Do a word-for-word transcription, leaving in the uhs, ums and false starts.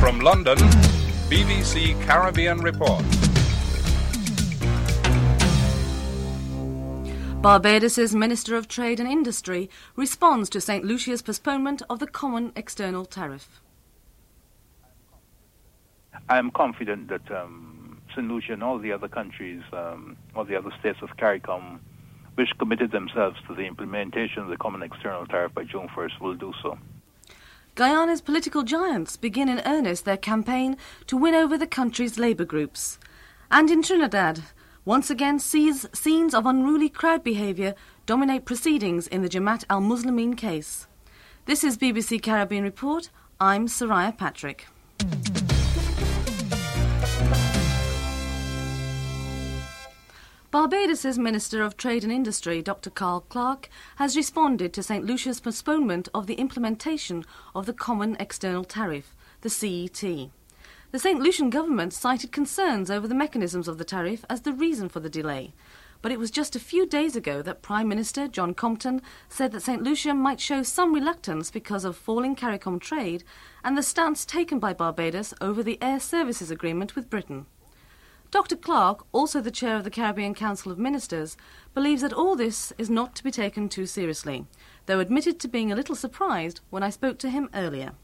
From London, B B C Caribbean Report. Barbados' Minister of Trade and Industry responds to Saint Lucia's postponement of the Common External Tariff. I am confident that um, Saint Lucia and all the other countries, um, all the other states of CARICOM, which committed themselves to the implementation of the Common External Tariff by June first, will do so. Guyana's political giants begin in earnest their campaign to win over the country's labour groups. And in Trinidad, once again, sees, scenes of unruly crowd behaviour dominate proceedings in the Jamaat al-Muslimin case. This is B B C Caribbean Report. I'm Soraya Patrick. Barbados' Minister of Trade and Industry, Doctor Carl Clark, has responded to Saint Lucia's postponement of the implementation of the Common External Tariff, the C E T. The Saint Lucian government cited concerns over the mechanisms of the tariff as the reason for the delay. But it was just a few days ago that Prime Minister John Compton said that Saint Lucia might show some reluctance because of falling CARICOM trade and the stance taken by Barbados over the air services agreement with Britain. Doctor Clark, also the chair of the Caribbean Council of Ministers, believes that all this is not to be taken too seriously, though admitted to being a little surprised when I spoke to him earlier.